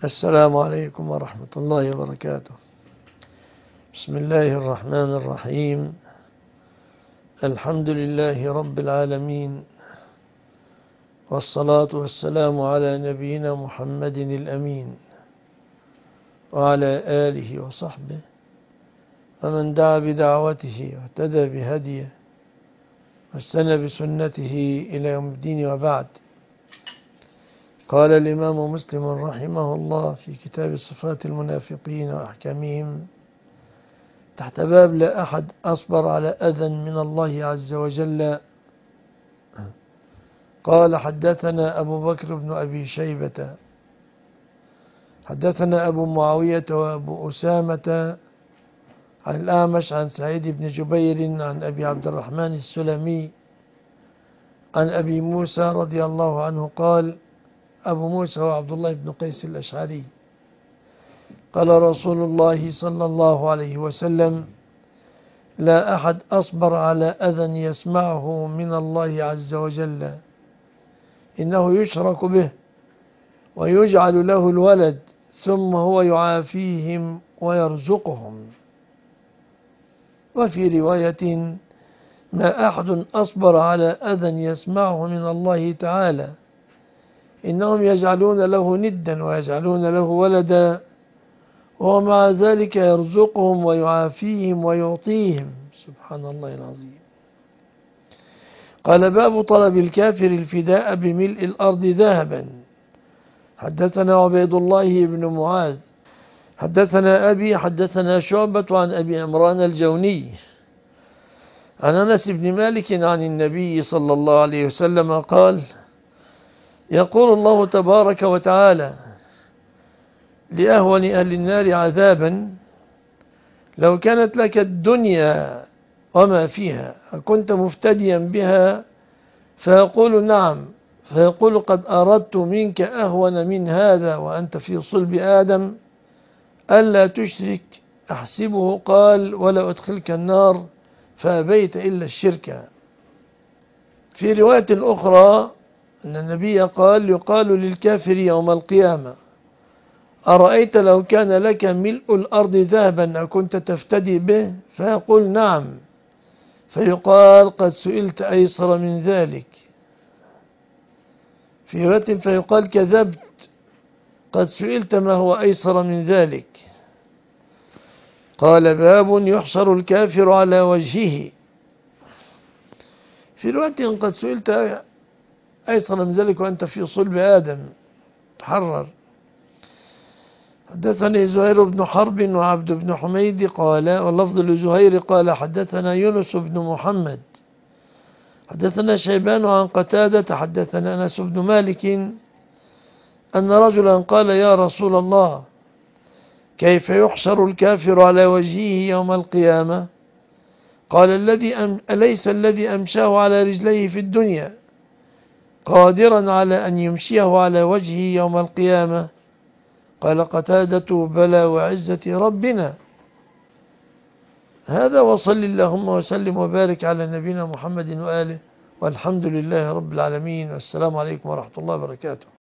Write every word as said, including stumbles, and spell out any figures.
السلام عليكم ورحمة الله وبركاته. بسم الله الرحمن الرحيم. الحمد لله رب العالمين، والصلاة والسلام على نبينا محمد الأمين وعلى آله وصحبه ومن دعا بدعوته واهتدى بهديه واستنى بسنته إلى يوم الدين، وبعد. قال الإمام مسلم رحمه الله في كتاب صفات المنافقين وأحكامهم تحت باب لا أحد أصبر على أذى من الله عز وجل. قال: حدثنا أبو بكر بن أبي شيبة حدثنا أبو معاوية وأبو أسامة عن الأعمش عن سعيد بن جبير عن أبي عبد الرحمن السلمي عن أبي موسى رضي الله عنه قال: أبو موسى وعبد الله بن قيس الأشعري قال رسول الله صلى الله عليه وسلم: لا أحد أصبر على أذى يسمعه من الله عز وجل، إنه يشرك به ويجعل له الولد ثم هو يعافيهم ويرزقهم. وفي رواية: ما أحد أصبر على أذى يسمعه من الله تعالى، إنهم يجعلون له ندا ويجعلون له ولدا ومع ذلك يرزقهم ويعافيهم ويعطيهم. سبحان الله العظيم. قال: باب طلب الكافر الفداء بملء الأرض ذهبا. حدثنا عبيد الله بن معاذ حدثنا أبي حدثنا شعبة عن أبي عمران الجوني عن أنس بن مالك عن النبي صلى الله عليه وسلم قال: يقول الله تبارك وتعالى لأهون أهل النار عذابا: لو كانت لك الدنيا وما فيها أكنت مفتديا بها؟ فيقول: نعم. فيقول: قد أردت منك أهون من هذا وأنت في صلب آدم، ألا تشرك. أحسبه قال: ولا أدخلك النار، فأبيت إلا الشرك. في رواية أخرى أن النبي قال: يقال للكافر يوم القيامة: أرأيت لو كان لك ملء الأرض ذهبا أكنت تفتدي به؟ فيقول: نعم. فيقال: قد سئلت أيسر من ذلك. في رواية فيقال: كذبت، قد سئلت ما هو أيسر من ذلك. قال: باب يحشر الكافر على وجهه. في رواية: قد سئلت أيسر من ذلك وأنت في صلب آدم، تحرر. حدثني زهير بن حرب وعبد بن حميد قال، واللفظ لزهير قال: حدثنا يونس بن محمد حدثنا شيبان عن قتادة حدثنا أنس بن مالك أن رجلا قال: يا رسول الله، كيف يحشر الكافر على وجهه يوم القيامة؟ قال: الذي أم أليس الذي أمشاه على رجليه في الدنيا قادرا على أن يمشيه على وجهه يوم القيامة؟ قال قتادة: بلى وعزة ربنا. هذا، وصل اللهم وسلم وبارك على نبينا محمد وآله، والحمد لله رب العالمين، والسلام عليكم ورحمة الله وبركاته.